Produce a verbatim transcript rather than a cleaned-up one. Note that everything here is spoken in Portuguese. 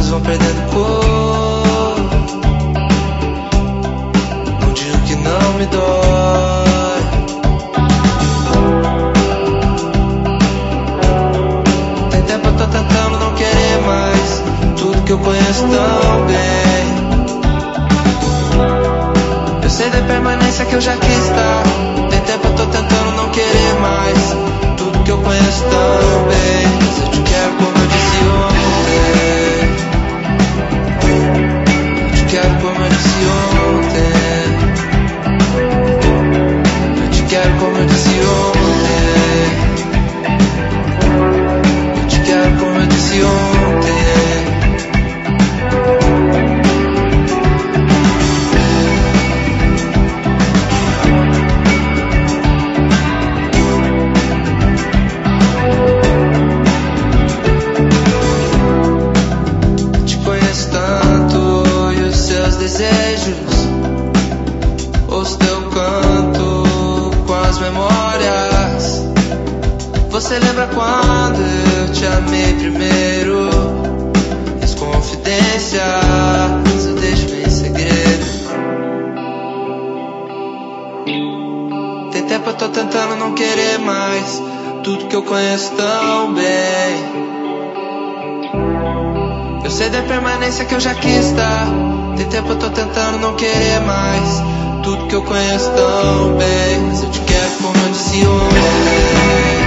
olhos vão perdendo cor. Não digo que não me dói. Tem tempo eu tô tentando não querer mais tudo que eu conheço tão bem. Eu sei da permanência que eu já quis estar. Tem tempo eu tô tentando não querer mais tudo que eu conheço tão bem. Mas eu te quero como eu disse ontem. Eu te quero como eu disse ontem. Eu te quero como eu disse ontem. Eu te quero como eu disse ontem. Desejos, ouço teu canto com as memórias. Você lembra quando eu te amei primeiro? As confidências eu deixo em segredo. Tem tempo eu tô tentando não querer mais tudo que eu conheço tão bem. Eu sei da permanência que eu já quis estar. Tem tempo eu tô tentando não querer mais tudo que eu conheço tão bem. Mas eu te quero como eu disse ontem.